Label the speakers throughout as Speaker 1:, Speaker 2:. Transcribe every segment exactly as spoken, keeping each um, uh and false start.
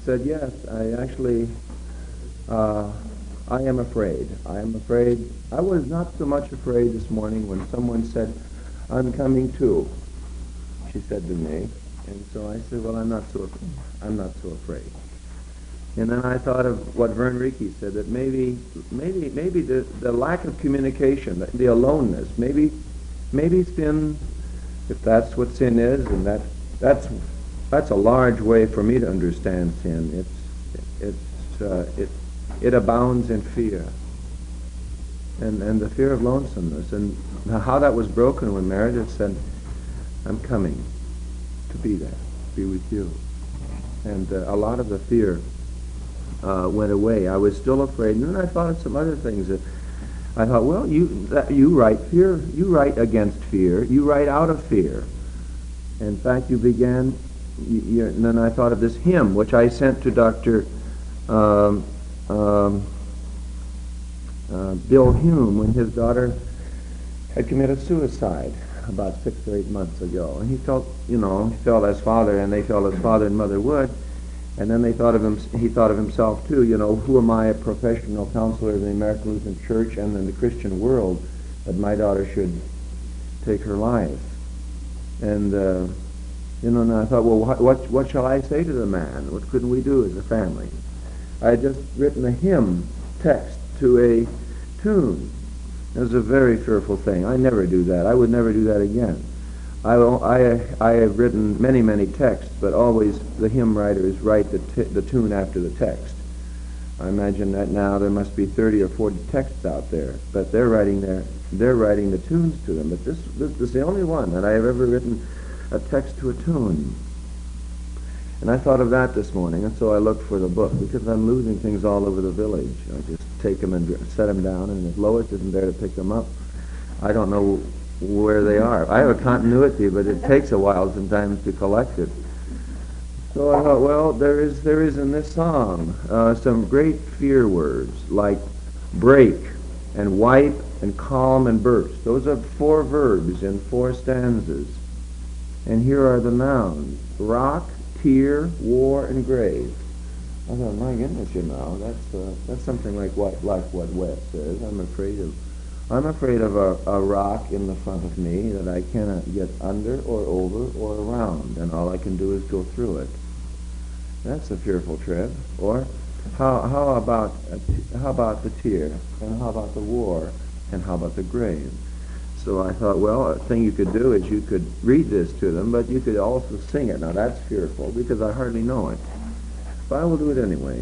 Speaker 1: said, yes, I actually, uh, I am afraid. I am afraid. I was not so much afraid this morning when someone said, I'm coming too, she said to me. And so I said, well, I'm not so, I'm not so afraid. And then I thought of what Vern Rieke said, that maybe, maybe, maybe the, the lack of communication, the, the aloneness, maybe, maybe sin, if that's what sin is, and that, that's, that's a large way for me to understand sin. It's, it's, uh, it, it abounds in fear, and and the fear of lonesomeness, and how that was broken when Meredith said, "I'm coming to be there, be with you," and uh, a lot of the fear uh, went away. I was still afraid, and then I thought of some other things that I thought, well, you that, you write fear, you write against fear, you write out of fear. In fact, you began, you, you, and then I thought of this hymn, which I sent to Doctor Um, um, uh, Bill Hume when his daughter had committed suicide about six or eight months ago. And he felt, you know, he felt as father, and they felt as father and mother would. And then they thought of him, he thought of himself too, you know, who am I, a professional counselor in the American Lutheran Church and in the Christian world, that my daughter should take her life. And, uh, you know, and I thought, well, what, what, what shall I say to the man? What couldn't we do as a family? I had just written a hymn text to a tune. It was a very fearful thing. I never do that. I would never do that again. I, I, I have written many, many texts, but always the hymn writers write the, t- the tune after the text. I imagine that now there must be thirty or forty texts out there, but they're writing their, they're writing the tunes to them. But this, this, this is the only one that I have ever written a text to a tune. And I thought of that this morning, and so I looked for the book, because I'm losing things all over the village. I just take them and set them down, and if Lois isn't there to pick them up, I don't know where they are. I have a continuity, but it takes a while sometimes to collect it. So I thought, well, there is there is in this song uh, some great fear words, like break and wipe and calm and burst. Those are four verbs in four stanzas. And here are the nouns: rock, tear, war, and grave. I thought, my goodness, you know, that's uh, that's something like what like what Wes says. I'm afraid of, I'm afraid of a, a rock in the front of me that I cannot get under or over or around, and all I can do is go through it. That's a fearful trip. Or how how about a t- how about the tear, and how about the war, and how about the grave? So I thought, well, a thing you could do is you could read this to them, but you could also sing it. Now that's fearful, because I hardly know it. But I will do it anyway.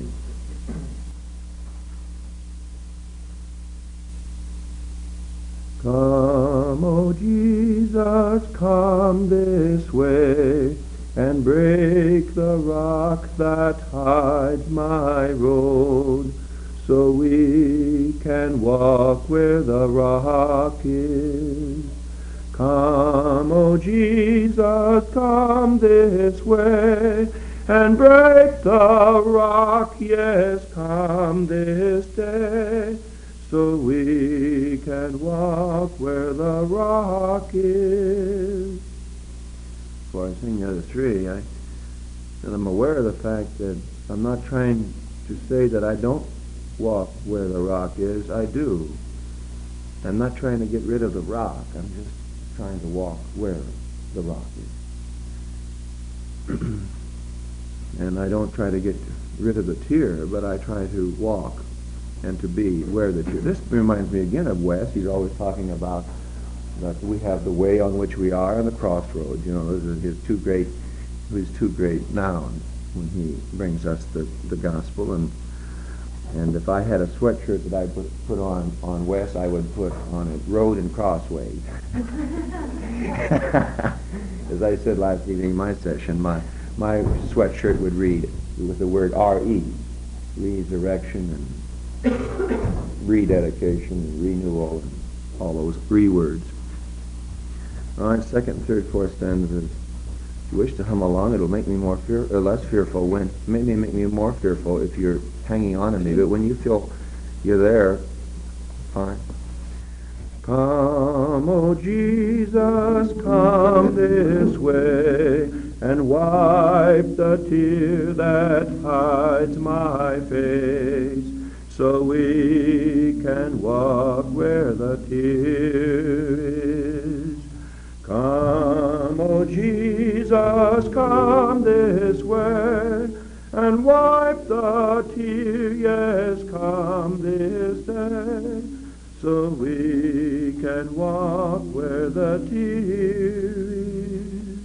Speaker 1: Come, O Jesus, come this way, and break the rock that hides my road, so we can walk where the rock is. Come, O Jesus, come this way, and break the rock, yes, come this day, so we can walk where the rock is. Before I sing the other three, I, and I'm aware of the fact that I'm not trying to say that I don't walk where the rock is. I do. I'm not trying to get rid of the rock. I'm just trying to walk where the rock is. And I don't try to get rid of the tear, but I try to walk and to be where the tear. This reminds me again of Wes. He's always talking about that we have the way on which we are and the crossroads. You know, those are his two great, his two great nouns when he brings us the, the gospel. And And if I had a sweatshirt that I put, put on on Wes, I would put on it road and crossways. As I said last evening in my session, my my sweatshirt would read with the word R E, resurrection and rededication and renewal and all those three words. All right, second, third, fourth stanzas. If you wish to hum along, it'll make me more fear, or less fearful. When maybe make me more fearful if you're hanging on to me, but when you feel you're there, fine. Come, O Jesus, come this way, and wipe the tear that hides my face, so we can walk where the tear is. Come, O Jesus, come this way, and wipe the tear, yes, come this day, so we can walk where the tear is.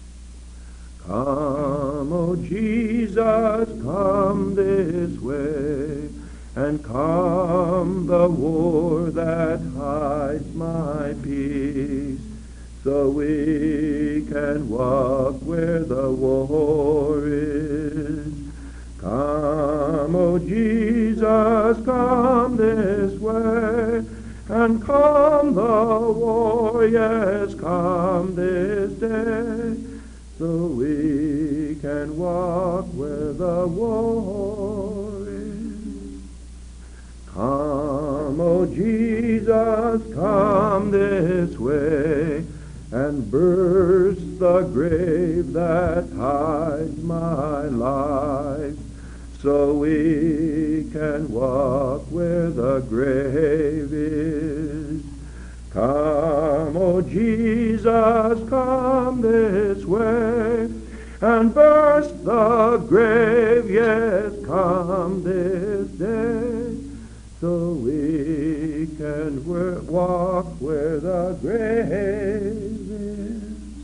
Speaker 1: Come, O Jesus, come this way, and calm the war that hides my peace, so we can walk where the war is. Come, O Jesus, come this way, and calm the war, yes, come this day, so we can walk where the war is. Come, O Jesus, come this way, and burst the grave that hides my life, so we can walk where the grave is. Come, O Jesus, come this way, and burst the grave, yes, come this day, so we can walk where the grave is.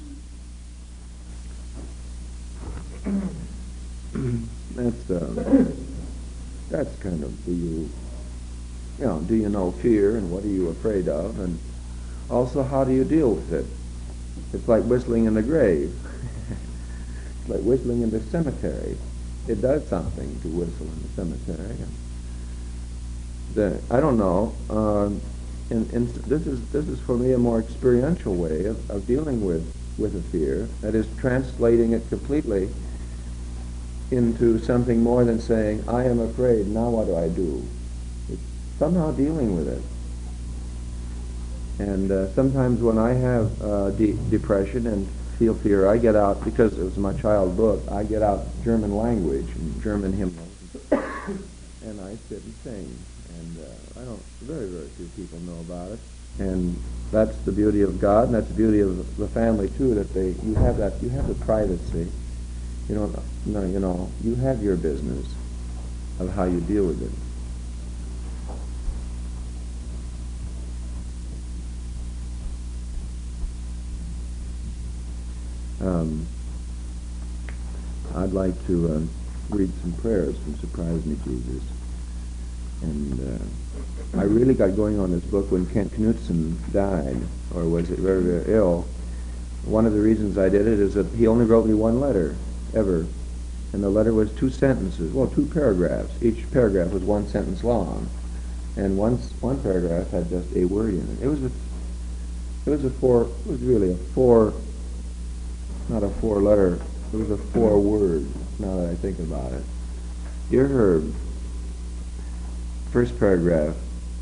Speaker 1: That's uh, that's kind of, do you, you know, do you know fear, and what are you afraid of, and also how do you deal with it? It's like whistling in the grave. It's like whistling in the cemetery. It does something to whistle in the cemetery. The, I don't know. Um, and, and this is this is for me a more experiential way of, of dealing with with a fear. That is, translating it completely into something more than saying, I am afraid, now what do I do? It's somehow dealing with it. And uh, sometimes when I have uh, de- depression and feel fear, I get out, because it was my child book, I get out German language and German hymnals, and I sit and sing. And uh, I don't, very, very few people know about it. And that's the beauty of God, and that's the beauty of the family too, that they, you have that, you have the privacy. You don't, no, you know, you have your business of how you deal with it. Um, I'd like to uh, read some prayers from Surprise Me, Jesus. And uh, I really got going on this book when Kent Knutson died, or was it very, very ill. One of the reasons I did it is that he only wrote me one letter, ever. And the letter was two sentences, well, two paragraphs. Each paragraph was one sentence long. And one, one paragraph had just a word in it. It was a, it was a four, it was really a four, not a four letter, it was a four word, now that I think about it. Dear Herb, first paragraph,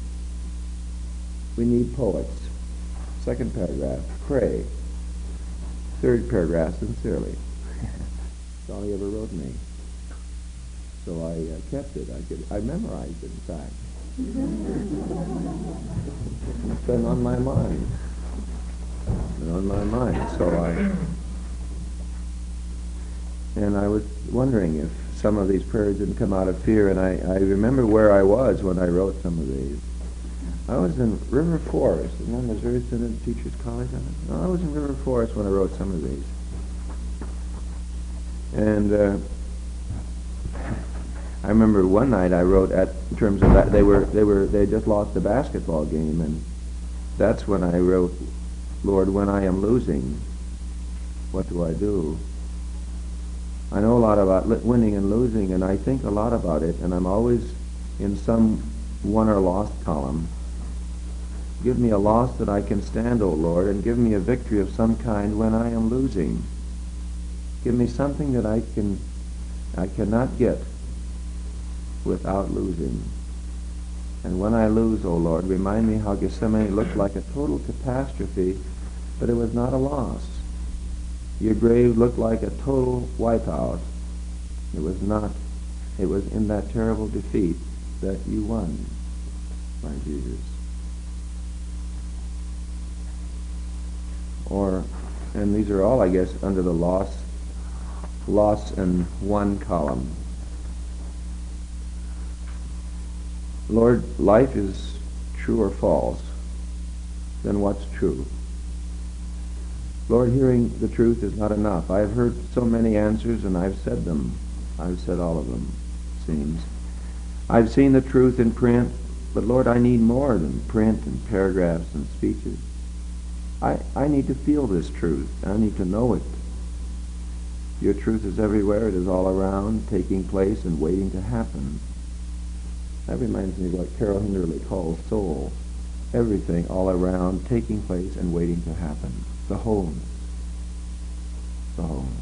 Speaker 1: we need poets. Second paragraph, pray. Third paragraph, sincerely. That's all he ever wrote me. So I uh, kept it. I could, I memorized it, in fact. It's been on my mind. It's been on my mind. So I, and I was wondering if some of these prayers didn't come out of fear, and I, I remember where I was when I wrote some of these. I was in River Forest, and then Missouri Synod Teachers College. No, I was in River Forest when I wrote some of these. And uh, I remember one night I wrote at in terms of that they were they were they just lost a basketball game, and that's when I wrote, Lord, when I am losing, what do I do? I know a lot about li- winning and losing, and I think a lot about it, and I'm always in some won or lost column. Give me a loss that I can stand, O Lord, and give me a victory of some kind when I am losing. Give me something that I can, I cannot get without losing. And when I lose, O Lord, remind me how Gethsemane looked like a total catastrophe, but it was not a loss. Your grave looked like a total wipeout. It was not. It was in that terrible defeat that you won, my Jesus. Or, and these are all, I guess, under the loss, loss and won column. Lord, life is true or false. Then what's true? Lord, hearing the truth is not enough. I've heard so many answers and I've said them. I've said all of them, it seems. I've seen the truth in print, but Lord, I need more than print and paragraphs and speeches. I, I need to feel this truth. I need to know it. Your truth is everywhere. It is all around, taking place and waiting to happen. That reminds me of what Carol Hinderley calls soul. Everything all around, taking place and waiting to happen. The wholeness. The wholeness.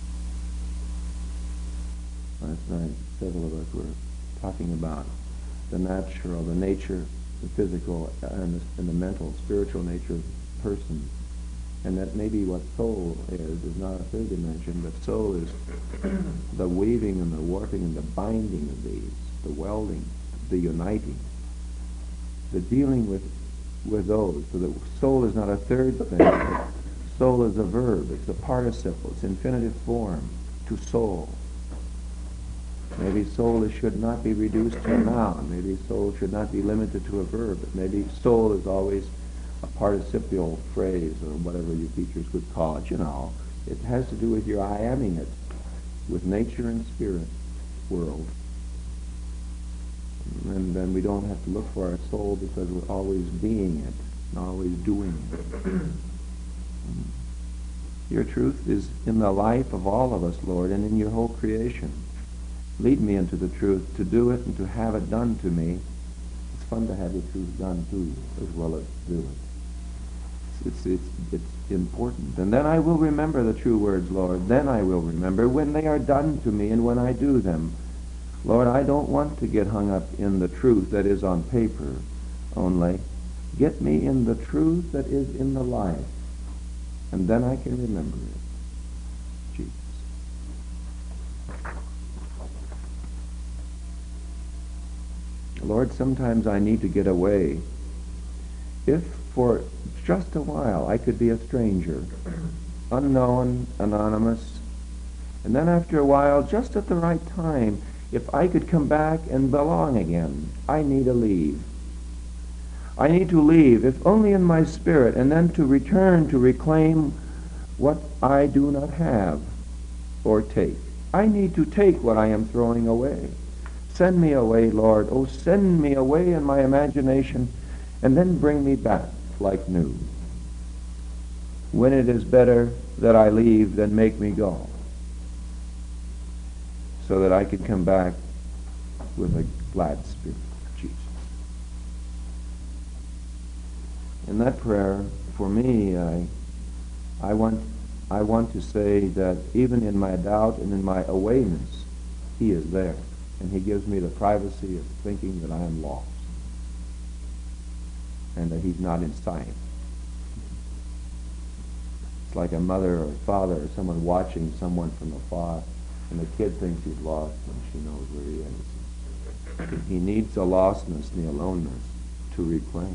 Speaker 1: Last night, several of us were talking about the natural, the nature, the physical, and the, and the mental, spiritual nature of the person. And that maybe what soul is, is not a third dimension, but soul is the weaving and the warping and the binding of these, the welding, the uniting, the dealing with with those. So that soul is not a third thing, but soul is a verb, it's a participle, it's infinitive form, to soul. Maybe soul is, should not be reduced to a noun, maybe soul should not be limited to a verb, but maybe soul is always a participial phrase, or whatever you teachers would call it, you know. It has to do with your I-aming it, with nature and spirit world. And then we don't have to look for our soul because we're always being it, and always doing it. Your truth is in the life of all of us, Lord, and in your whole creation. Lead me into the truth, to do it and to have it done to me. It's fun to have the truth done to you as well as do it. It's, it's, it's important. And then I will remember the true words, Lord. Then I will remember when they are done to me and when I do them. Lord, I don't want to get hung up in the truth that is on paper only. Get me in the truth that is in the life, and then I can remember it. Jesus. Lord, sometimes I need to get away. If for just a while I could be a stranger, unknown, anonymous, and then after a while, just at the right time, if I could come back and belong again, I need to leave. I need to leave, if only in my spirit, and then to return to reclaim what I do not have or take. I need to take what I am throwing away. Send me away, Lord. Oh, send me away in my imagination, and then bring me back like new. When it is better that I leave than make me go, so that I could come back with a glad spirit, Jesus. In that prayer, for me, I, I want, I want to say that even in my doubt and in my awayness, he is there, and he gives me the privacy of thinking that I am lost, and that he's not in sight. It's like a mother or father or someone watching someone from afar, and the kid thinks he's lost when she knows where he is. He needs the lostness and the aloneness to reclaim.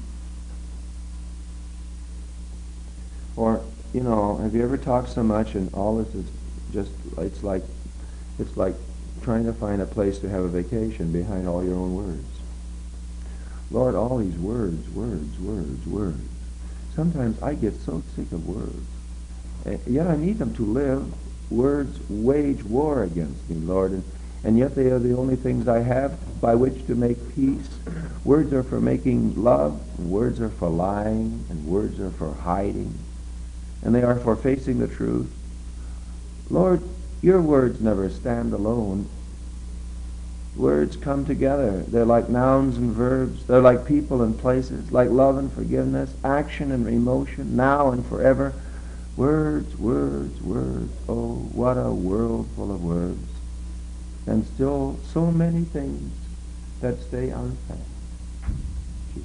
Speaker 1: Or, you know, have you ever talked so much and all this is just, it's like, it's like trying to find a place to have a vacation behind all your own words. Lord, all these words, words, words, words. Sometimes I get so sick of words. Uh, yet I need them to live. Words wage war against me, Lord, and, and yet they are the only things I have by which to make peace. Words are for making love, and words are for lying, and words are for hiding, and they are for facing the truth. Lord, your words never stand alone. Words come together. They're like nouns and verbs. They're like people and places, like love and forgiveness, action and emotion, now and forever. Words, words, words. Oh, what a world full of words. And still so many things that stay unsaid. Jesus.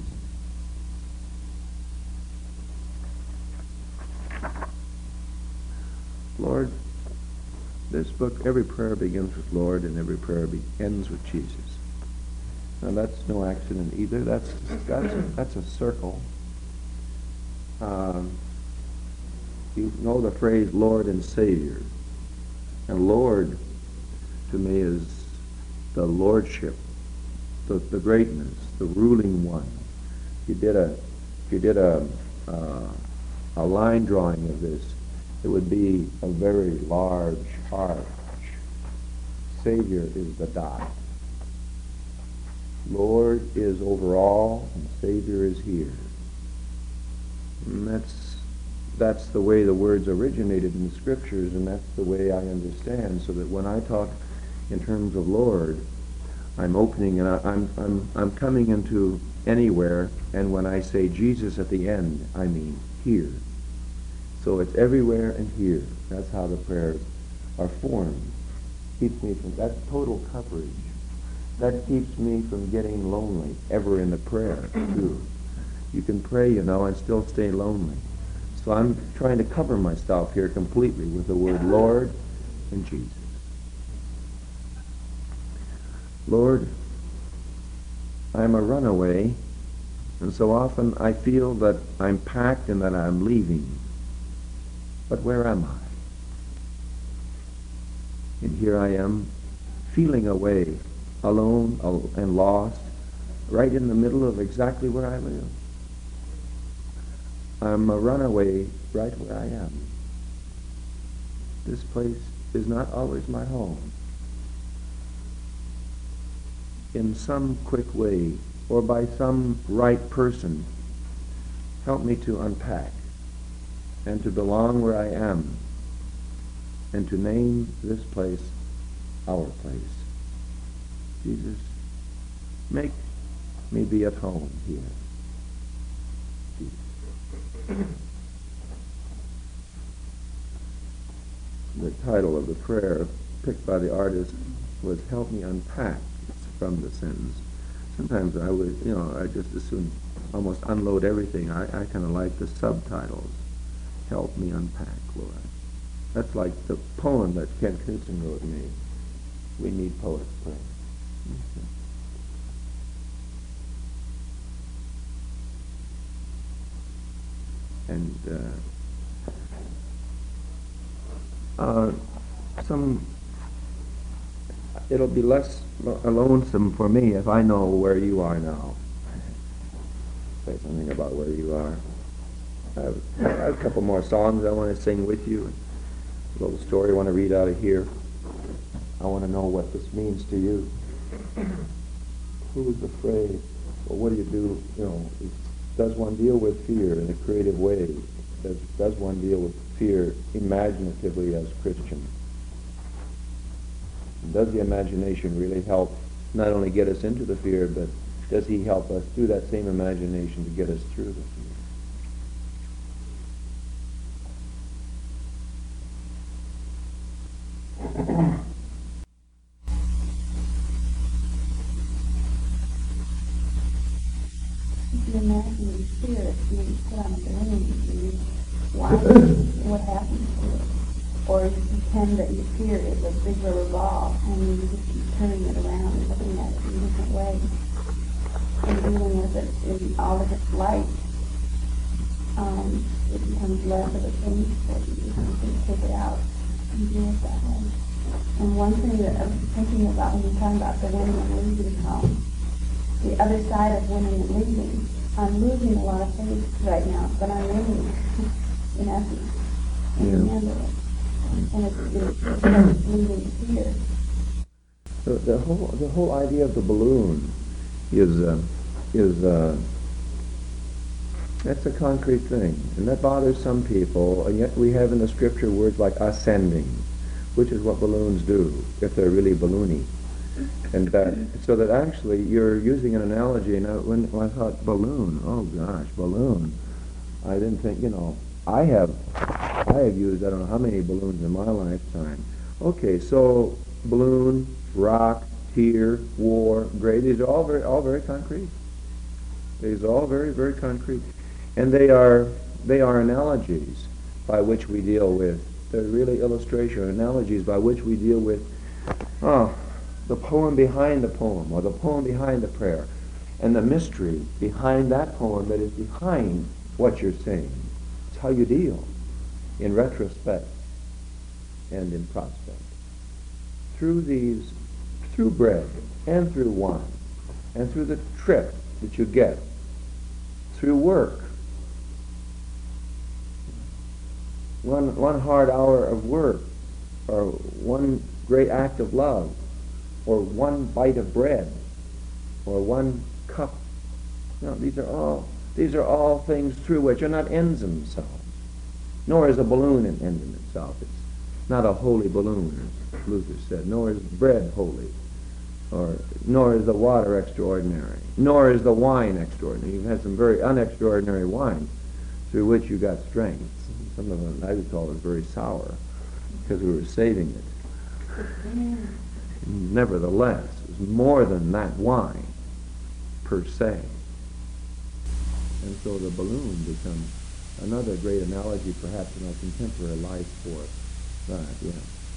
Speaker 1: Lord, this book, every prayer begins with Lord and every prayer be- ends with Jesus. Now that's no accident either. That's that's a, that's a circle. Um, you know the phrase Lord and Savior. And Lord, to me, is the lordship, the, the greatness, the ruling one. If you did a, if you did a, uh, a line drawing of this, it would be a very large arch. Savior is the dot. Lord is over all, and Savior is here. And that's that's the way the words originated in the Scriptures, and that's the way I understand. So that when I talk in terms of Lord, I'm opening and I, I'm I'm I'm coming into anywhere. And when I say Jesus at the end, I mean here. So it's everywhere and here. That's how the prayers are formed. Keeps me from that total coverage. That keeps me from getting lonely ever in the prayer too. You can pray, you know, and still stay lonely. So I'm trying to cover myself here completely with the word Lord and Jesus. Lord, I'm a runaway, and so often I feel that I'm packed and that I'm leaving. But where am I? And here I am, feeling away, alone and lost, right in the middle of exactly where I live. I'm a runaway right where I am. This place is not always my home. In some quick way, or by some right person, help me to unpack and to belong where I am and to name this place our place. Jesus, make me be at home here. Jesus. The title of the prayer picked by the artist was Help Me Unpack from the sentence. Sometimes I would, you know, I just as soon almost unload everything. I, I kind of like the subtitles. Help me unpack, Lord. That's like the poem that Ken Knudsen wrote me. We need poets pray. And uh, uh, some, it'll be less lonesome for me if I know where you are now. Say something about where you are. I have, I have a couple more songs I want to sing with you. A little story I want to read out of here. I want to know what this means to you. Who is afraid? Well, what do you do? You know, does one deal with fear in a creative way? Does, does one deal with fear imaginatively as Christians? Does the imagination really help not only get us into the fear, but does he help us through that same imagination to get us through the fear?
Speaker 2: If you imagine the spirit being put on a balloon, you watch what happens to it. Or you pretend that your fear is a big rubber ball and you just keep turning it around and looking at it in different ways and dealing with it in all of its light. Um, it becomes less of a thing for you. You can take it out and deal with that way. And one thing that I was thinking about when you're talking about the winning and losing column, the other side of winning and losing, I'm losing a lot of things right now, but I'm winning in essence. And
Speaker 1: Yeah.
Speaker 2: handle it. And it's, it's, it's losing fear.
Speaker 1: The, the whole the whole idea of the balloon is uh, is uh, that's a concrete thing, and that bothers some people. And yet we have in the scripture words like ascending, which is what balloons do if they're really balloony. And that, so that actually you're using an analogy. Now, when, when I thought balloon, oh gosh, balloon, I didn't think, you know, I have, I have used I don't know how many balloons in my lifetime. Okay, so balloon, rock, tear, war, grave. These are all very, all very concrete. These are all very, very concrete, and they are, they are analogies by which we deal with they're really illustration or analogies by which we deal with oh, the poem behind the poem, or the poem behind the prayer, and the mystery behind that poem that is behind what you're saying. It's how you deal in retrospect and in prospect. Through these, through bread and through wine, and through the trip that you get, through work. One, one hard hour of work, or one great act of love, or one bite of bread, or one cup. No, these are all these are all things through which are not ends in themselves. Nor is a balloon an end in itself. It's not a holy balloon, as Luther said. Nor is bread holy, or nor is the water extraordinary, nor is the wine extraordinary. You've had some very unextraordinary wine through which you got strength. Some of them I would call it very sour because we were saving it. Nevertheless, it was more than that wine per se. And so the balloon becomes another great analogy perhaps in our contemporary life for that, yeah.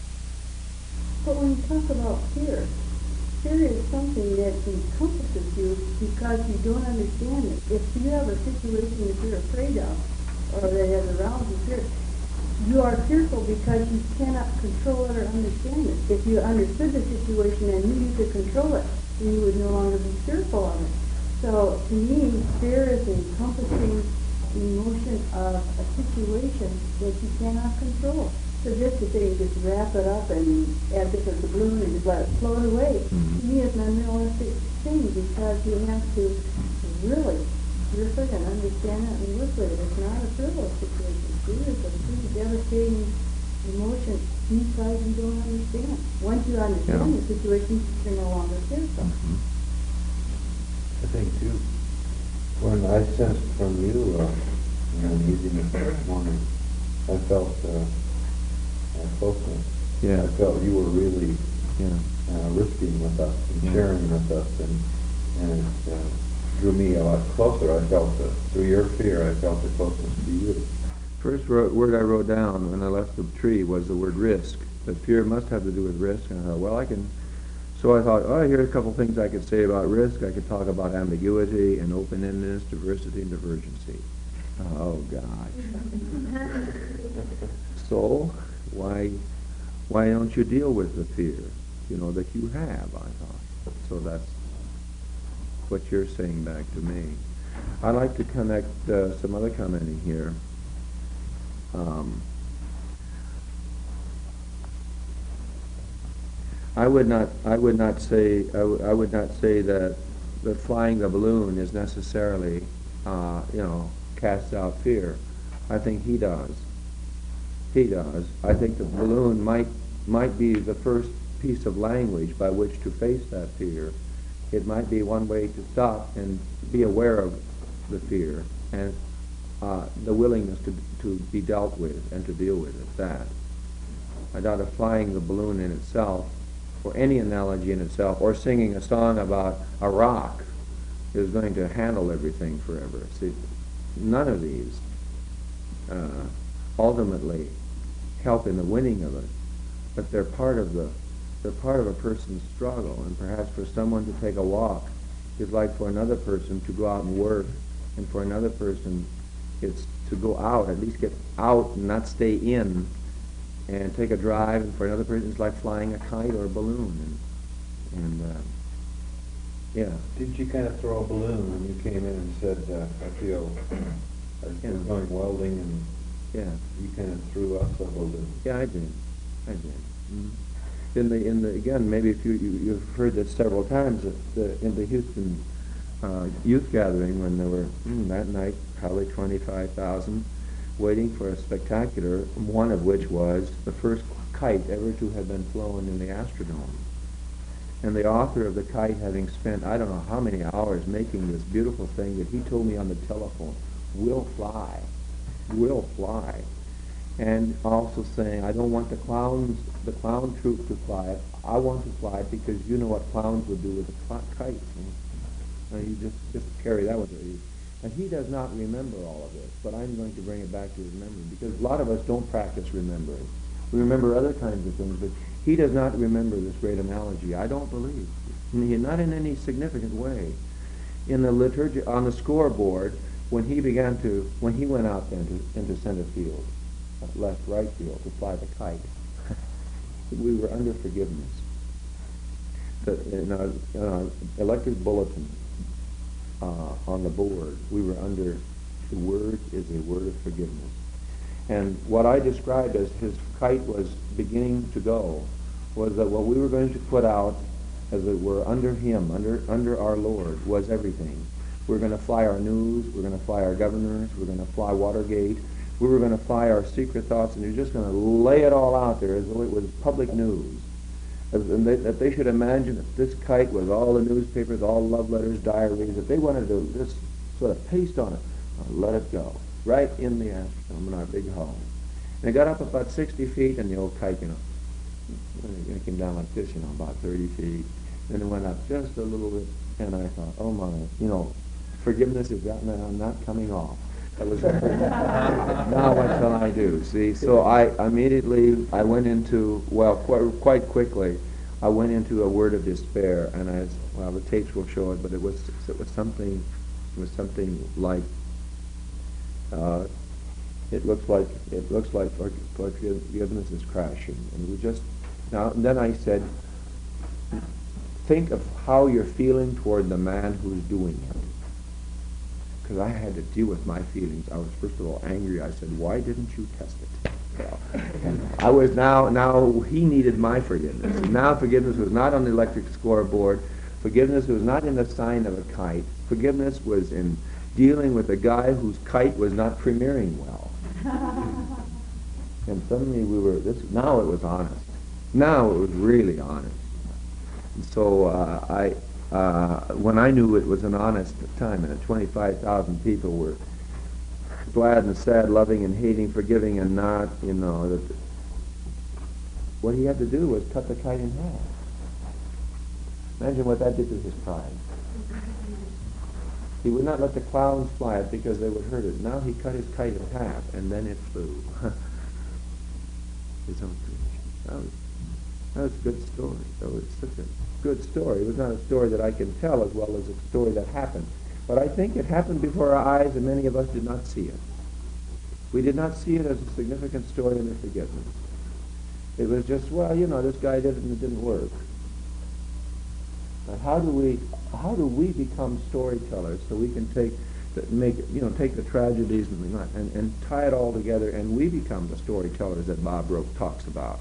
Speaker 2: But when you talk about fear, fear is something that encompasses you because you don't understand it. If you have a situation that you're afraid of, or that has aroused you fear, you are fearful because you cannot control it or understand it. If you understood the situation and knew you could control it, then you would no longer be fearful of it. So to me, fear is an encompassing emotion of a situation that you cannot control. So just to say you just wrap it up and as if it's a balloon and just let it float away,
Speaker 1: Mm-hmm.
Speaker 2: to me it's an unrealistic thing because you have to really grip it and understand it and work with it. It's not a frivolous situation. Fear is a pretty devastating emotion inside you don't understand. Once you understand
Speaker 1: Yeah.
Speaker 2: the situation, you're no longer fearful.
Speaker 1: Mm-hmm.
Speaker 3: I think too, when I sensed from you uh, an uneasiness this morning, I felt uh, uh, closeness.
Speaker 1: Yeah.
Speaker 3: I felt you were really
Speaker 1: Yeah.
Speaker 3: uh, risking with us and
Speaker 1: Yeah.
Speaker 3: sharing with us, and and it uh, drew me a lot closer. I felt uh, through your fear, I felt the closeness to you.
Speaker 1: First wrote, word I wrote down when I left the tree was the word risk. That fear must have to do with risk. And I thought, well, I can. So I thought, oh, here's a couple things I could say about risk. I could talk about ambiguity and open-endedness, diversity and divergency. Oh, God. So why why don't you deal with the fear, you know, that you have, I thought. So that's what you're saying back to me. I'd like to connect uh, some other commenting here. Um, I would not. I would not say. I, w- I would not say that that flying the balloon is necessarily, uh, you know, casts out fear. I think he does. He does. I think the balloon might might be the first piece of language by which to face that fear. It might be one way to stop and be aware of the fear and uh, the willingness to to be dealt with and to deal with it. That I doubt if flying the balloon in itself, or any analogy in itself, or singing a song about a rock is going to handle everything forever. See, none of these uh, ultimately help in the winning of it, but they're part of the they're part of a person's struggle. And perhaps for someone to take a walk is like for another person to go out and work, and for another person it's to go out, at least get out and not stay in and take a drive, and for another person it's like flying a kite or a balloon. And, and uh, yeah.
Speaker 3: Did you kind of throw a balloon when you came in and said, uh, I feel I
Speaker 1: Yeah.
Speaker 3: was going welding, and
Speaker 1: Yeah.
Speaker 3: you kind of threw us a balloon?
Speaker 1: Yeah, I did. I did. Mm-hmm. In the in the again, maybe if you, you you've heard this several times, that the, in the Houston uh, youth gathering when there were mm, that night probably twenty-five thousand waiting for a spectacular, one of which was the first kite ever to have been flown in the Astrodome. And the author of the kite, having spent I don't know how many hours making this beautiful thing that he told me on the telephone, will fly, will fly. And also saying, I don't want the clowns, the clown troupe to fly it. I want to fly it because you know what clowns would do with a cl- kite. And, uh, you just, just carry that with you. And he does not remember all of this, but I'm going to bring it back to his memory, because a lot of us don't practice remembering. We remember other kinds of things, but he does not remember this great analogy, I don't believe. Not in any significant way. In the liturgy, on the scoreboard, when he began to, when he went out then to, into center field, left, right field, to fly the kite, we were under forgiveness. The, in our, in our electric bulletin uh, on the board, we were under, the word is a word of forgiveness. And what I described as his kite was beginning to go was that what we were going to put out, as it were, under him, under under our Lord, was everything. We're going to fly our news, we're going to fly our governors, we're going to fly Watergate, we were going to fly our secret thoughts, and you're just going to lay it all out there as though it was public news. As, and they, that they should imagine that this kite was all the newspapers, all love letters, diaries, that they wanted to just sort of paste on it, let it go, right in the astrodome in our big hall. And it got up about sixty feet, and the old kite, you know, it came down like this, you know, about thirty feet. Then it went up just a little bit, and I thought, oh my, you know, forgiveness is that now not coming off. That was now what shall I do? See, so I immediately I went into well, quite, quite quickly, I went into a word of despair, and I well, the tapes will show it, but it was it was something, it was something like. Uh, it looks like it looks like forgiveness is crashing, and we just now. And then I said, think of how you're feeling toward the man who's doing it. Because I had to deal with my feelings. I was first of all angry. I said, why didn't you test it? Well, and I was now, now he needed my forgiveness. And now forgiveness was not on the electric scoreboard. Forgiveness was not in the sign of a kite. Forgiveness was in dealing with a guy whose kite was not premiering well. And suddenly we were, this, now it was honest. Now it was really honest. And so uh, I, uh, when I knew it was an honest time, and twenty-five thousand people were glad and sad, loving and hating, forgiving and not, you know, that what he had to do was cut the kite in half. Imagine what that did to his pride. He would not let the clouds fly it because they would hurt it. Now he cut his kite in half, and then it flew. His own creation. That was, that was a good story. That was such a good story. It was not a story that I can tell as well as a story that happened. But I think it happened before our eyes, and many of us did not see it. We did not see it as a significant story in the forgiveness. It was just, well, you know, this guy did it and it didn't work. But how do we, how do we become storytellers so we can take, the, make, you know, take the tragedies and, and, and tie it all together, and we become the storytellers that Bob Rope talks about.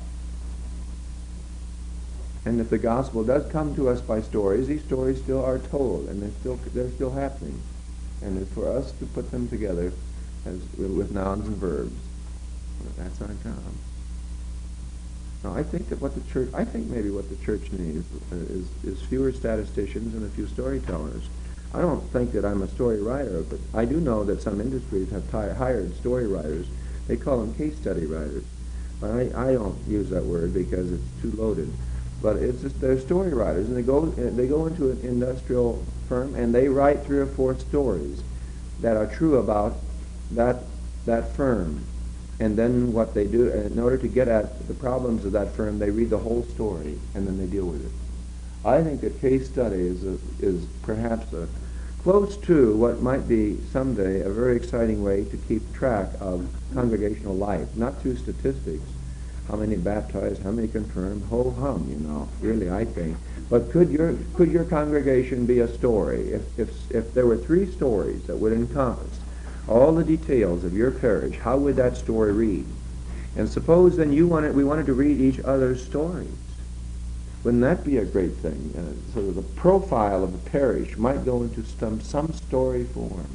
Speaker 1: And if the gospel does come to us by stories, these stories still are told, and they're still they're still happening, and it's for us to put them together as with nouns and verbs. That's our job. Now, I think that what the church, I think maybe what the church needs uh, is is fewer statisticians and a few storytellers. I don't think that I'm a story writer, but I do know that some industries have t- hired story writers. They call them case study writers, but I, I don't use that word because it's too loaded. But it's just they're story writers, and they go they go into an industrial firm and they write three or four stories that are true about that that firm. And then what they do, in order to get at the problems of that firm, they read the whole story and then they deal with it. I think that case study is a, is perhaps a close to what might be someday a very exciting way to keep track of congregational life, not through statistics. How many baptized, how many confirmed, ho hum, you know, really, I think. But could your could your congregation be a story? If, if, if there were three stories that would encompass all the details of your parish, how would that story read? And suppose then you wanted, we wanted to read each other's stories. Wouldn't that be a great thing? Uh, so the profile of the parish might go into some, some story form.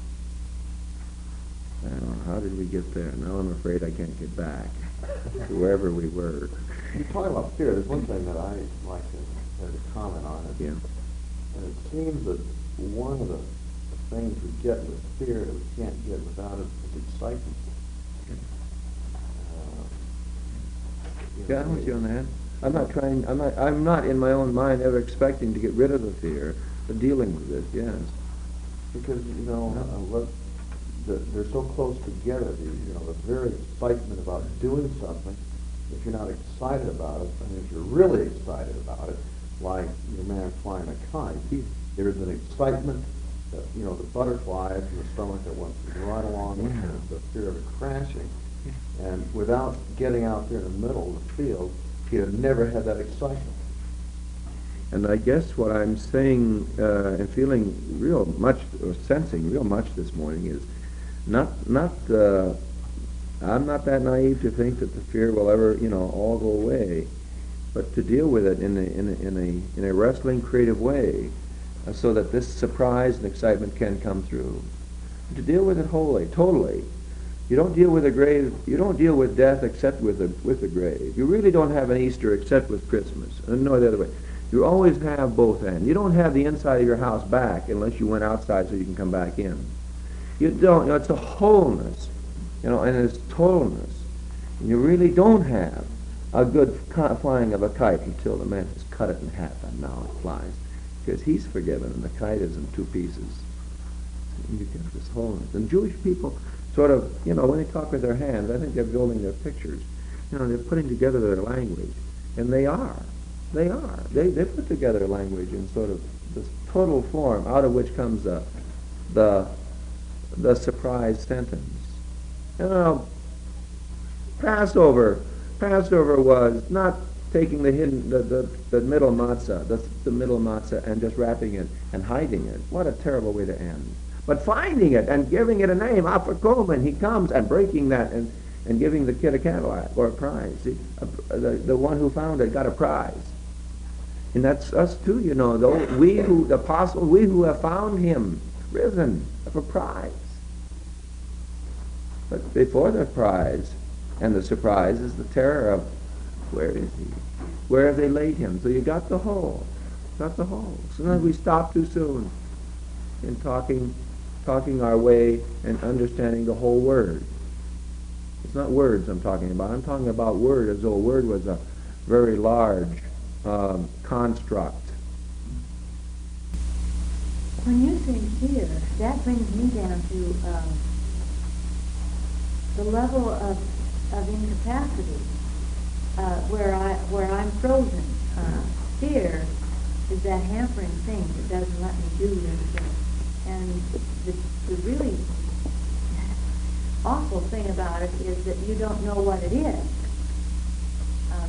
Speaker 1: I don't know, how did we get there? Now I'm afraid I can't get back to wherever we were.
Speaker 3: You talk about fear. There's one thing that I like to, to comment on. It.
Speaker 1: Yeah.
Speaker 3: And it seems that one of the things we get with fear that we can't get without it is excitement. Uh,
Speaker 1: Yeah, I'm with you on that. I'm not trying, I'm not, I'm not in my own mind ever expecting to get rid of the fear, but dealing with it, yes.
Speaker 3: Because, you know, uh, what, the, they're so close together, the, you know, the very excitement about doing something, if you're not excited about it, and if you're really excited about it, like your man flying a kite, there's an excitement, that, you know, the butterflies in the stomach that wants to run along with
Speaker 1: Yeah.
Speaker 3: the, the fear of it crashing. And without getting out there in the middle of the field, he'd have never had that excitement.
Speaker 1: And I guess what I'm saying uh, and feeling real much, or sensing real much this morning is not, not, uh, I'm not that naive to think that the fear will ever, you know, all go away, but to deal with it in a, in a, in a, in a wrestling, creative way, uh, so that this surprise and excitement can come through. To deal with it wholly, totally. You don't deal with the grave, you don't deal with death except with the, with the grave. You really don't have an Easter except with Christmas. And no the other way. You always have both ends. You don't have the inside of your house back unless you went outside so you can come back in. You don't, you know, it's a wholeness, you know, and it's totalness. And you really don't have a good ki- flying of a kite until the man has cut it in half and now it flies. Because he's forgiven and the kite is in two pieces. And you get this wholeness. And Jewish people sort of, you know, when they talk with their hands, I think they're building their pictures. You know, they're putting together their language. And they are. They are. They, they put together language in sort of this total form out of which comes the, the, the surprise sentence. You know, Passover, Passover was not taking the hidden, the, the, the middle matzah, the, the middle matzah, and just wrapping it and hiding it. What a terrible way to end. But finding it and giving it a name, Afikoman, he comes and breaking that and, and giving the kid a Cadillac or a prize. See, a, the, the one who found it got a prize. And that's us too, you know. Though we who, the apostle, we who have found him risen for prize. But before the prize and the surprise is the terror of where is he? Where have they laid him? So you got the whole. Got the whole. Sometimes we stop too soon in talking talking our way and understanding the whole word. It's not words I'm talking about. I'm talking about word as though a word was a very large um, construct.
Speaker 4: When you say fear, that brings me down to um, the level of, of incapacity, uh, where I where I'm frozen. Uh, fear is that hampering thing that doesn't let me do anything. And the, the really awful thing about it is that you don't know what it is. Um,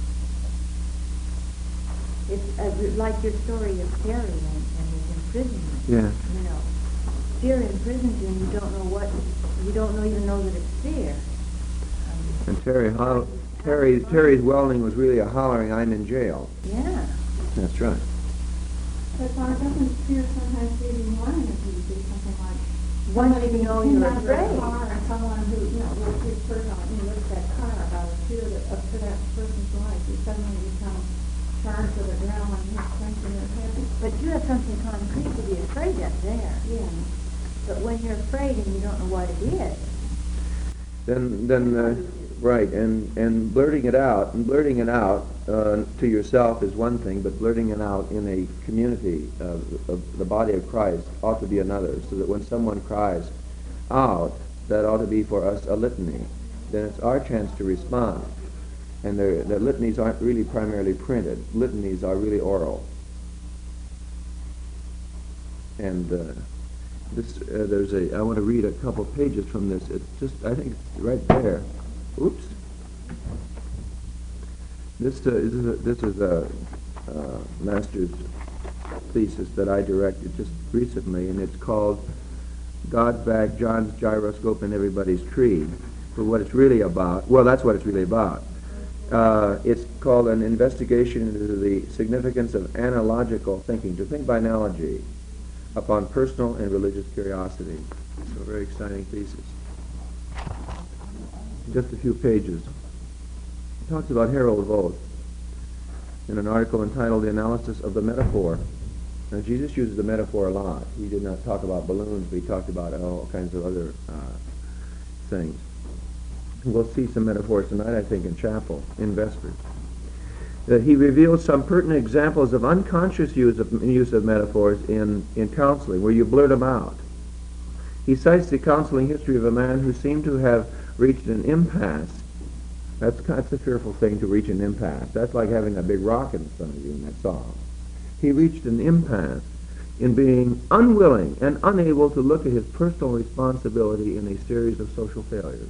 Speaker 4: it's uh, like your story of Terry and, and his imprisonment.
Speaker 1: Yeah.
Speaker 4: You know, fear imprisons you, and you don't know what, you don't know, even know that it's fear. Um,
Speaker 1: And Terry, Hol- Terry, Terry's welding was really a hollering, I'm in jail.
Speaker 4: yeah.
Speaker 1: That's right.
Speaker 2: But Father, doesn't fear sometimes give you warning if you do something like
Speaker 4: Once
Speaker 2: somebody
Speaker 4: you know
Speaker 2: came
Speaker 4: you're
Speaker 2: out of their
Speaker 4: afraid.
Speaker 2: car and someone who, you know, will take personal and lifts that car out of fear that up to that person's life, you suddenly become charged with adrenaline and strength in their head.
Speaker 4: But you have something concrete to be afraid of there.
Speaker 2: Yeah.
Speaker 4: But when you're afraid and you don't know what it is,
Speaker 1: Then, then, uh, right, and, and blurting it out, and blurting it out uh, to yourself is one thing, but blurting it out in a community of, of the body of Christ ought to be another, so that when someone cries out, that ought to be for us a litany. Then it's our chance to respond. And the, the litanies aren't really primarily printed. Litanies are really oral. And uh, this, uh, there's a, I want to read a couple pages from this. It's just, I think it's right there. Oops. This, uh, this is a, this is a uh, master's thesis that I directed just recently, and it's called God's Back, John's Gyroscope, and Everybody's Tree. But what it's really about, well, that's what it's really about. Uh, it's called an investigation into the significance of analogical thinking, to think by analogy, upon personal and religious curiosity. So a very exciting thesis. Just a few pages. It talks about Harold Voth in an article entitled The Analysis of the Metaphor. Now, Jesus uses the metaphor a lot. He did not talk about balloons, but he talked about all kinds of other uh, things. We'll see some metaphors tonight, I think, in chapel, in Vespers. that he reveals some pertinent examples of unconscious use of, use of metaphors in, in counseling, where you blurt them out. He cites the counseling history of a man who seemed to have reached an impasse. That's, that's a fearful thing, to reach an impasse. That's like having a big rock in front of you in that song. He reached an impasse in being unwilling and unable to look at his personal responsibility in a series of social failures.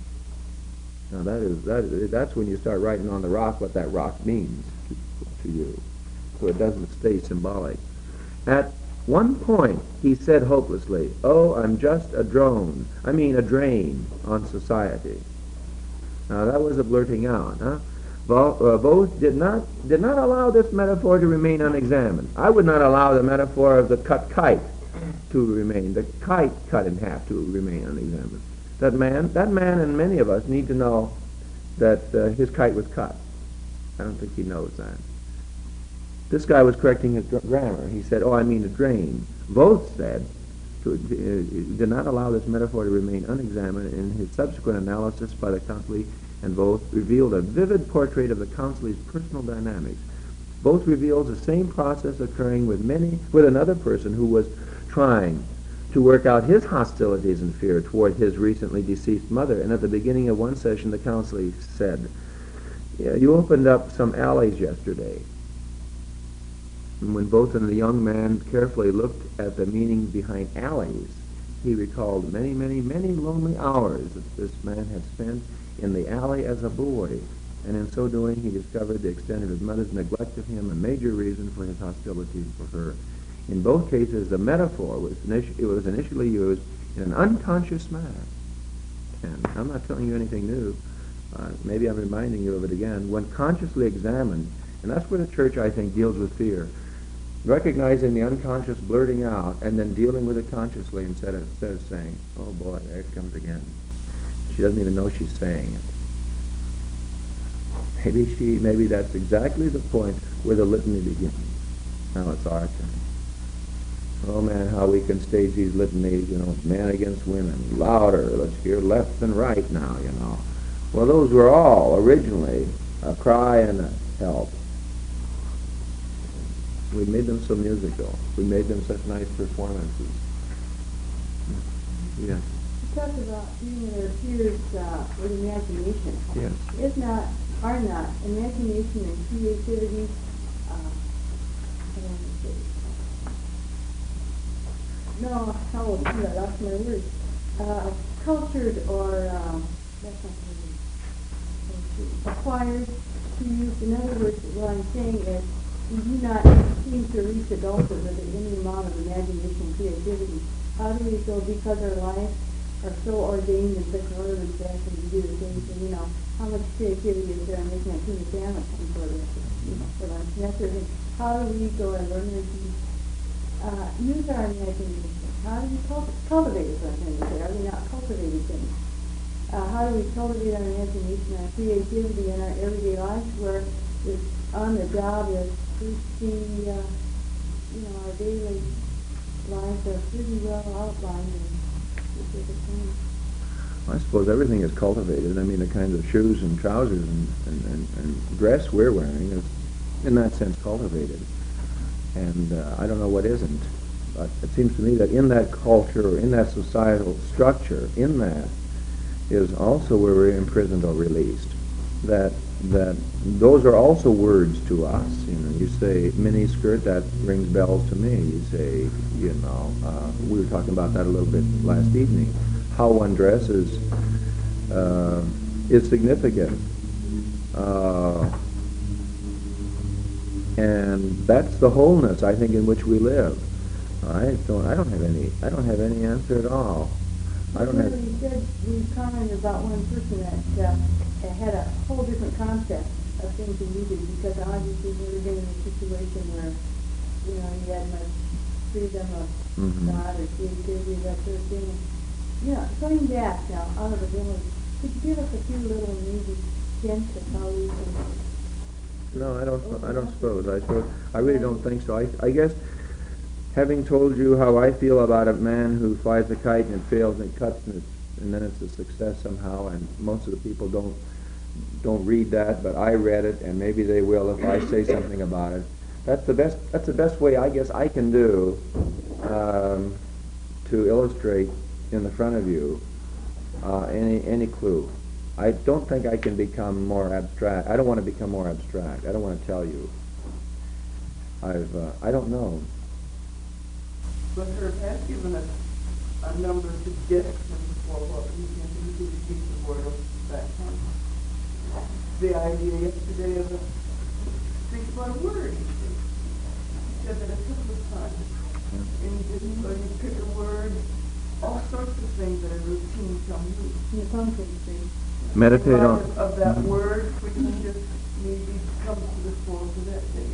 Speaker 1: Now that is, that is that's when you start writing on the rock what that rock means to, to you, so it doesn't stay symbolic. At one point he said hopelessly, "Oh, I'm just a drone, I mean a drain on society." Now that was a blurting out, huh? Both did not did not allow this metaphor to remain unexamined. I would not allow the metaphor of the cut kite to remain, the kite cut in half to remain unexamined. That man, that man and many of us need to know that uh, his kite was cut. I don't think he knows that. This guy was correcting his grammar. He said, "Oh, I mean a drain." Both said, to, uh, did not allow this metaphor to remain unexamined. In his subsequent analysis by the counselee, and both revealed a vivid portrait of the counselee's personal dynamics. Both reveals the same process occurring with many, with another person who was trying to work out his hostilities and fear toward his recently deceased mother. And at the beginning of one session, the counselee said, "Yeah, you opened up some alleys yesterday." And when both and the young man carefully looked at the meaning behind alleys, he recalled many, many, many lonely hours that this man had spent in the alley as a boy, and in so doing he discovered the extent of his mother's neglect of him, a major reason for his hostility for her. In both cases, the metaphor was, initi- it was initially used in an unconscious manner. And I'm not telling you anything new. Uh, maybe I'm reminding you of it again. When consciously examined, and that's where the church, I think, deals with fear, recognizing the unconscious blurting out and then dealing with it consciously instead of, instead of saying, "Oh boy, there it comes again." She doesn't even know she's saying it. Maybe she, maybe that's exactly the point where the litany begins. Now it's our turn. Oh man, how we can stage these litanies, you know, man against women, louder, let's hear left and right now, you know. Well, those were all originally a cry and a help. We made them so musical. We made them such nice performances. Yes.
Speaker 2: You talked about being their peers uh, with imagination.
Speaker 1: Yes.
Speaker 2: Is not, are not, imagination and creativity, uh, hold on a second. no, how, I lost my words, uh, cultured or, um, that's not the word, acquired to use. In other words, what I'm saying is, we do not seem to reach adulthood with any amount of imagination and creativity. How do we go, because our lives are so ordained in such an orderly fashion to do the things, and you know, how much creativity is there in making a tuna sandwich for the, you know, for lunch, and that sort of thing. How do we go and learn to uh, use our imagination? How do we cult- cultivate it, what I'm trying to say? Are we not cultivating things? Uh, how do we cultivate our imagination, our creativity in our everyday lives, where it's on the job is we see, uh, you know, our daily lives are pretty well outlined and specific things.
Speaker 1: I suppose everything is cultivated. I mean, the kinds of shoes and trousers and, and, and, and dress we're wearing is, in that sense, cultivated. And uh, I don't know what isn't. But it seems to me that in that culture, or in that societal structure, in that is also where we're imprisoned or released. That that those are also words to us. You know, you say miniskirt, that rings bells to me. You say, you know, uh, we were talking about that a little bit last evening. How one dresses uh, is significant, uh, and that's the wholeness, I think, in which we live. I don't. I don't have any. I don't have any answer at all. I don't have.
Speaker 2: You said we commented about one person that uh, had a whole different concept of things than you did, because obviously you were in a situation where, you know, you had much freedom of
Speaker 1: Mm-hmm.
Speaker 2: thought or creativity, that sort of thing. You know, going back now, out of the village, could you give us a few little maybe hints of how we can?
Speaker 1: No, I don't. I don't suppose. I suppose. I really don't think so. I. I guess. Having told you how I feel about a man who flies a kite and it fails and it cuts and, it's, and then it's a success somehow, and most of the people don't don't read that, but I read it, and maybe they will if I say something about it. That's the best. That's the best way I guess I can do um, to illustrate in the front of you uh, any any clue. I don't think I can become more abstract. I don't want to become more abstract. I don't want to tell you. I've uh, I don't know.
Speaker 5: But Herb has given us a number of suggestions for what we can do to repeat the word of that time. The idea yesterday of a think about a word, he said. He said that a couple of times. And you just so you pick a word, all sorts of things that are routine come to
Speaker 2: You come to the thing.
Speaker 1: Meditate on.
Speaker 5: Of, of that word, which you just maybe comes to the fore for that day.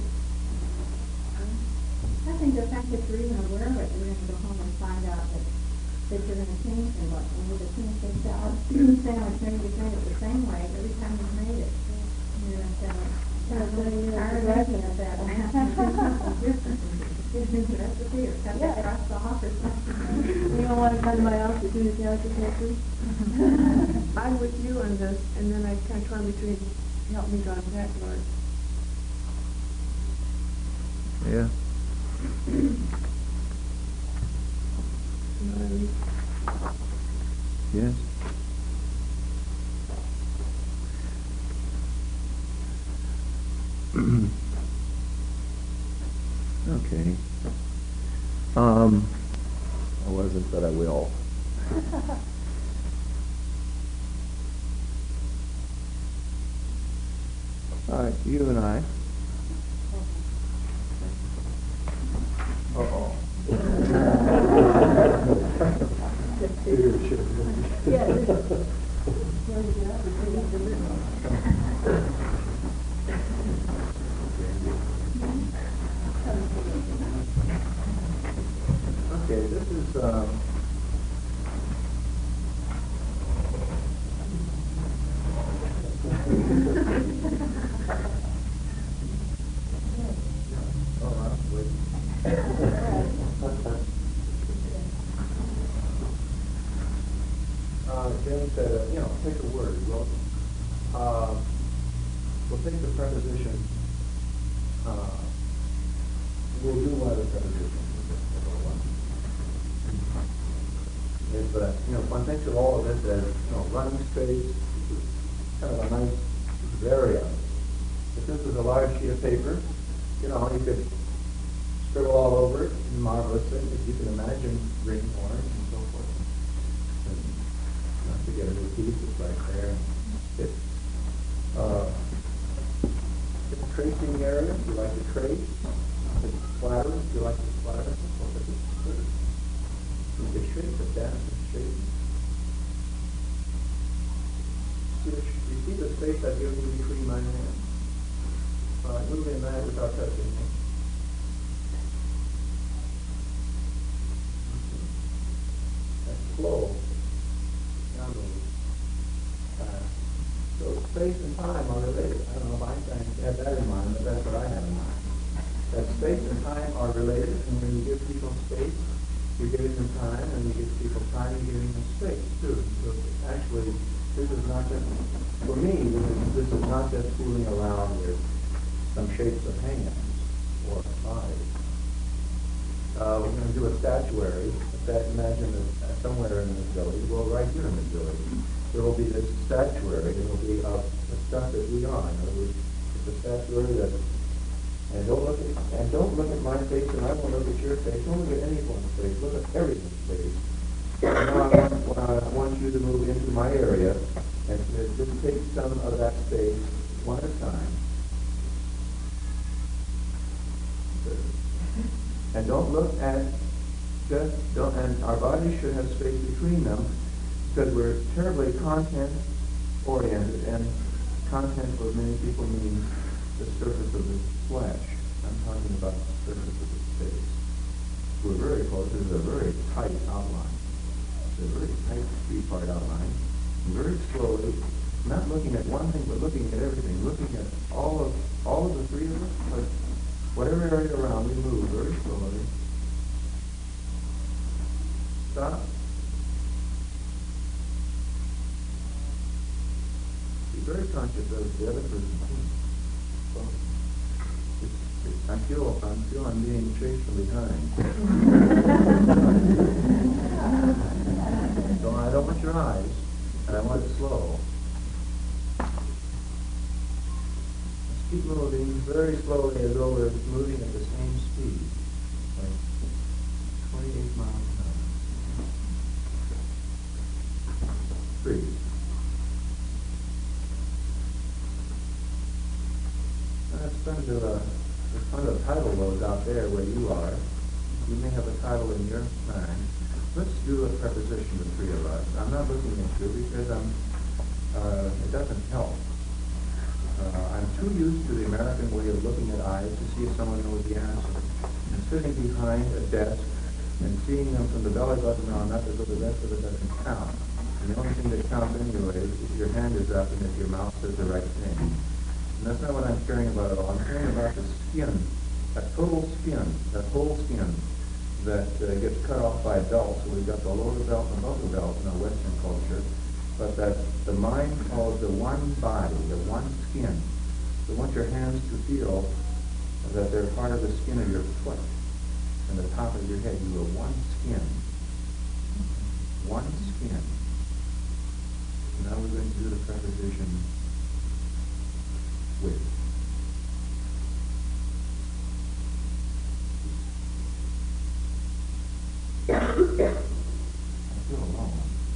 Speaker 2: I think the fact that you're even aware of it, you're going to go home and find out that, that you're going to change and what, and with a Tennessee salad sandwich, maybe you've made it the same way every time you've made it. You know, so, kind of really tired of looking at that. And have to do something different. It's in the recipe or cut that across the hop or something.
Speaker 6: You don't want to come to my house to do the sandwiches next week? I'm with you on this, and then I kind of torn between help me drive that yard.
Speaker 1: Yeah.
Speaker 6: You know what I mean?
Speaker 1: Yes. Okay. Um, I wasn't, but I will. All right, you and I. Uh-oh. Okay, this is um, oh, I'm waiting. Uh, James said, uh, you know, take a word. Well, uh, we'll take the preposition. Uh, we'll do one of the prepositions. Is that, you know, one thinks of all of this as, you know, running space, kind of a nice area. If this was a large sheet of paper, you know, you could scribble all over it, marvelous thing, if you can imagine green, orange, and so forth. And not to get a new piece, it's right there. It's, uh, it's a tracing area, if you like to trace. It's splatter, if you like to splatter. You can shape it down and shape it. See the, you see the space I've given you between my hands? All right, move in that without touching it. That's flow. Now move. Uh, so space and time are related. I don't know if Einstein had that in mind, but that's what I have in mind. That space and time are related, and when you give people space, you're giving them time, and you give people time, you're giving them space, too. So actually, this is not just, for me, this is, this is not just fooling around with some shapes of hands or bodies. Uh, we're going to do a statuary. That, imagine that somewhere in this village, well, right here in this village, there will be this statuary. It will be of the stuff that we are. In other words, it's a statuary that. And don't look at and don't look at my face, and I won't look at your face. Don't look at anyone's face. Look at everything's face. And now I want, uh, I want you to move into my area and to just take some of that space one at a time. And don't look at just don't. And our bodies should have space between them because we're terribly content oriented, and content for many people means the surface of the flesh. I'm talking about the surface of the space. We're very close. This is a very tight outline. It's a very tight three-part outline. And very slowly, not looking at one thing, but looking at everything, looking at all of all of the three of us, but whatever area around, we move very slowly. Stop. Be very conscious of the other person too. So it's, it's, I feel I feel I'm being chased from behind. So I don't want your eyes, and I want it slow. Let's keep moving very slowly as though we're moving at the same speed, like twenty-eight miles an hour. Breathe. Let's turn to a, there's kind of a tidal load out there where you are. You may have a title in your mind. Let's do a preposition, the three of us. I'm not looking at you because I'm, uh, it doesn't help. Uh, I'm too used to the American way of looking at eyes to see if someone knows the answer. And sitting behind a desk and seeing them from the belly button on up as though the rest of it doesn't count. And the only thing that counts anyway is if your hand is up and if your mouth says the right thing. And that's not what I'm caring about at all. I'm caring about the skin, that total skin, that whole skin that uh, gets cut off by belts. So we've got the lower belt and above the belt in our Western culture. But that the mind calls the one body, the one skin. So want your hands to feel that they're part of the skin of your foot and the top of your head. You are one skin. One skin. Now we're going to do the preposition with. I feel alone.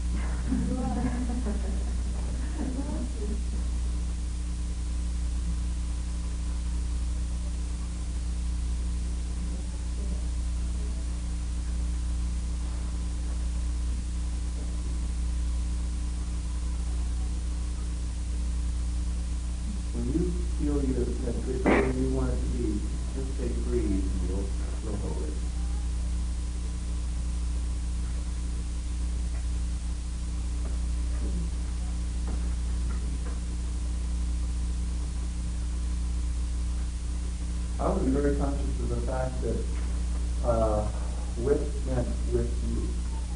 Speaker 1: When you feel you're that good where you want it to be, just say breathe and you'll, you'll hold it. I was very conscious of the fact that uh, with meant with you.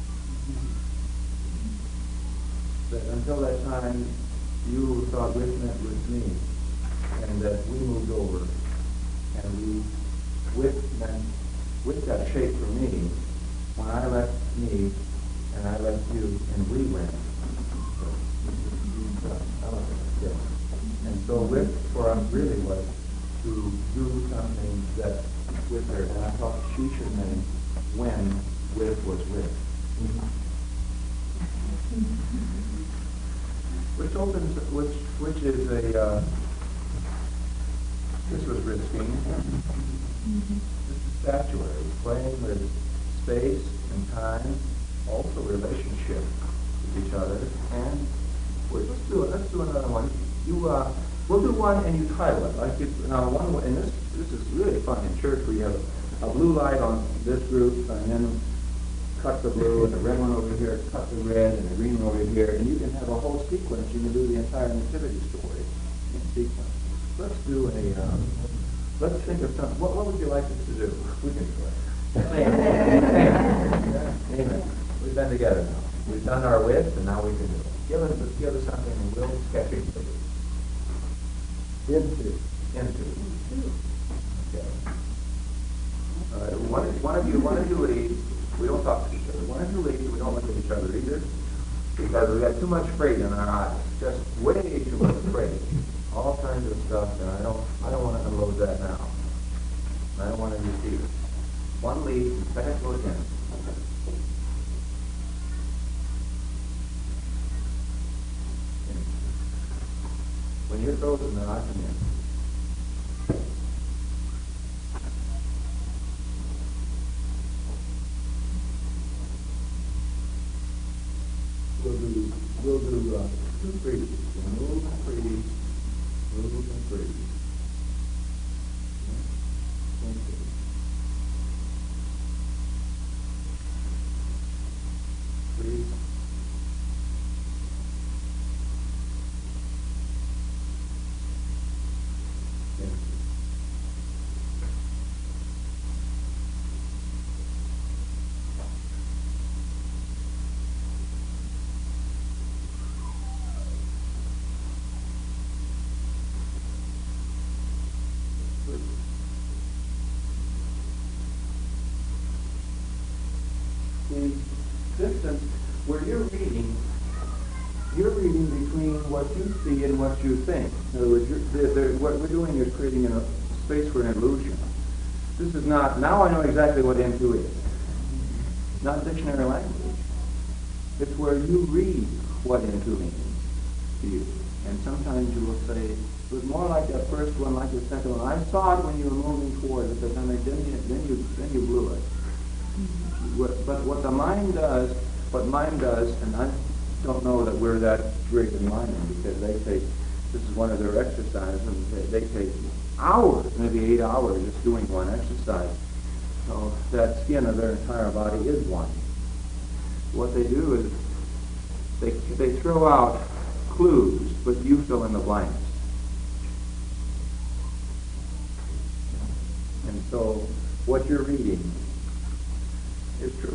Speaker 1: That until that time, you thought with meant with me, and that we moved over, and we with meant with that shape for me. When I left me, and I left you, and we went. Yes. And so with for us really was to do something that with her, and I thought she should name when with was with. Which opens, which which is a, uh, this was risking. This is statuary, playing with space and time, also relationship with each other, and wait, let's do it. Let's do another one. You, uh, we'll do one and you title it. Like if, now one, and this this is really fun in church where you have a, a blue light on this group, and then cut the blue, and a red one over here, cut the red, and a green one over here, and you can have a whole sequence. You can do the entire nativity story in sequence. Let's do a, um, let's think of something. What, what would you like us to do? We can do it. Amen. Amen. We've been together now. We've done our width, and now we can do it. Give us, give us something, and we'll sketch it for you. Into. Into. Okay. All right. One, one of you, one of you leads. We don't talk to each other. One of you leads. We don't look at each other either, because we got too much freight in our eyes. Just way too much freight. All kinds of stuff, and I don't, I don't want to unload that now. I don't want to receive it. One lead, second goes in. When you're frozen, then I come in. We'll do, we'll do uh, two freezes. We'll move and freeze, move and freeze. One freeze. Freeze. distance where you're reading, you're reading between what you see and what you think. In other words, you're, they're, they're, what we're doing is creating a space for an illusion. This is not, now I know exactly what into is. Not dictionary language. It's where you read what into means to you. And sometimes you will say, it was more like that first one, like the second one. I saw it when you were moving toward it, but then, then, you, then, you, then you blew it. What, but what the mind does, what mind does, and I don't know that we're that great in mind, because they take, this is one of their exercises, and they, they take hours, maybe eight hours just doing one exercise. So that skin of their entire body is one. What they do is they, they throw out clues, but you fill in the blanks. And so what you're reading is true.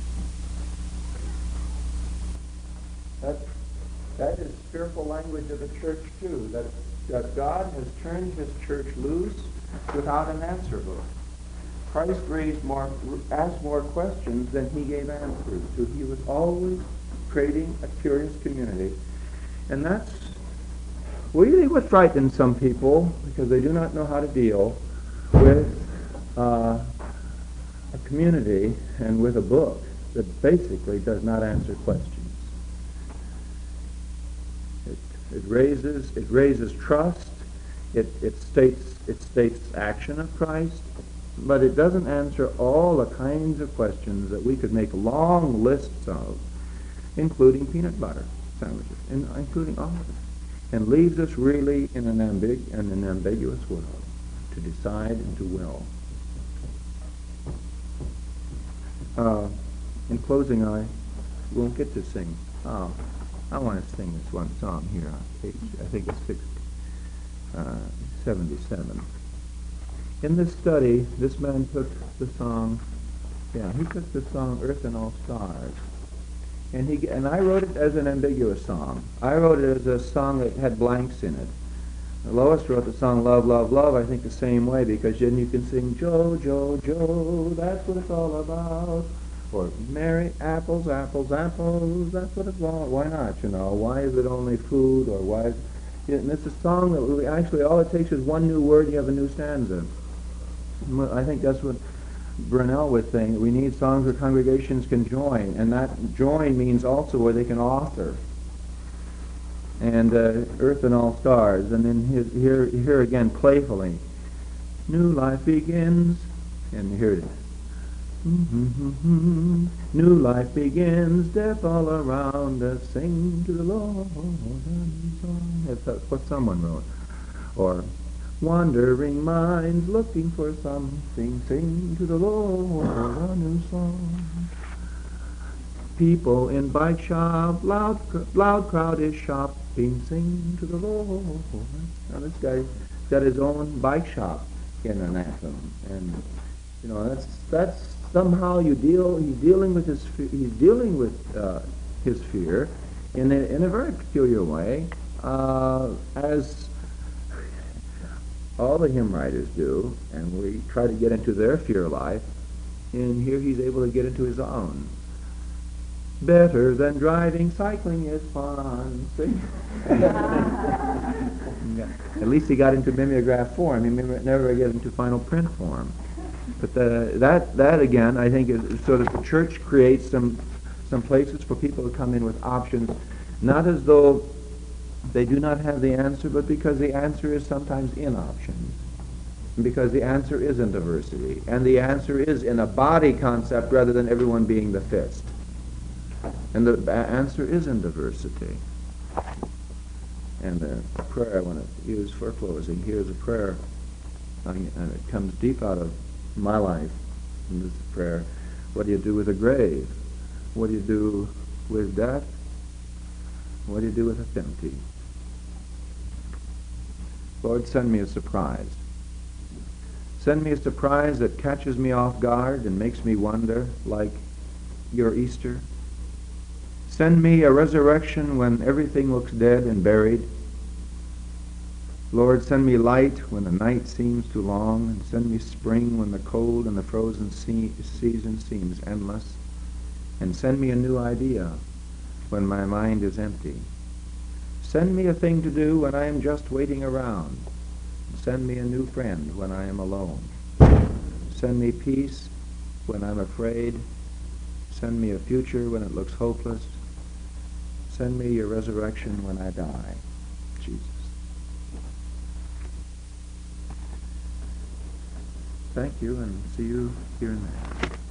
Speaker 1: That, that is spiritual language of the church too, that, that God has turned his church loose without an answer book. Christ raised more, asked more questions than he gave answers to. He was always creating a curious community. And that's really what frightens some people, because they do not know how to deal with uh, a community and with a book that basically does not answer questions. It, it raises it raises trust. It it states it states action of Christ, but it doesn't answer all the kinds of questions that we could make long lists of, including peanut butter sandwiches, and including all of it, and leaves us really in an ambig in an ambiguous world to decide and to will. Uh, in closing, I won't get to sing. Oh, I want to sing this one song here on page, I think it's six, uh, seventy-seven. In this study, this man took the song, yeah, he took the song Earth and All Stars, and he and I wrote it as an ambiguous song. I wrote it as a song that had blanks in it. Lois wrote the song Love, Love, Love, I think the same way, because then you can sing Joe, Joe, Joe, that's what it's all about. Or Mary, apples, apples, apples, that's what it's all about. Why not, you know? Why is it only food, or why is it? And it's a song that we, actually all it takes is one new word, you have a new stanza. I think that's what Brunel was saying. We need songs where congregations can join, and that join means also where they can author. And uh, Earth and All Stars, and then his, here, here again, playfully, new life begins, and here it is. Mm-hmm. New life begins, death all around us, sing to the Lord a new song. That's what someone wrote. Or, wandering minds looking for something, sing to the Lord a new song. People in bike shop, loud, loud crowd is shopping, sing to the Lord. Now this guy's got his own bike shop in an anthem, and you know that's that's somehow you deal. He's dealing with his he's dealing with uh, his fear in a, in a very peculiar way, uh, as all the hymn writers do, and we try to get into their fear life. And here he's able to get into his own. Better than driving, cycling is fun. See? Yeah. At least he got into mimeograph form. He may never get into final print form. But the, that, that again, I think, is so that the church creates some, some places for people to come in with options, not as though they do not have the answer, but because the answer is sometimes in options. Because the answer is in diversity. And the answer is in a body concept rather than everyone being the fist. And the answer is in diversity. And the prayer I want to use for closing, here's a prayer, and it comes deep out of my life. And this prayer, what do you do with a grave? What do you do with death? What do you do with a empty? Lord, send me a surprise. Send me a surprise that catches me off guard and makes me wonder, like your Easter. Send me a resurrection when everything looks dead and buried. Lord, send me light when the night seems too long, and send me spring when the cold and the frozen se- season seems endless. and send me a new idea when my mind is empty. Send me a thing to do when I am just waiting around. Send me a new friend when I am alone. Send me peace when I'm afraid. Send me a future when it looks hopeless. Send me your resurrection when I die, Jesus. Thank you, and see you here and there.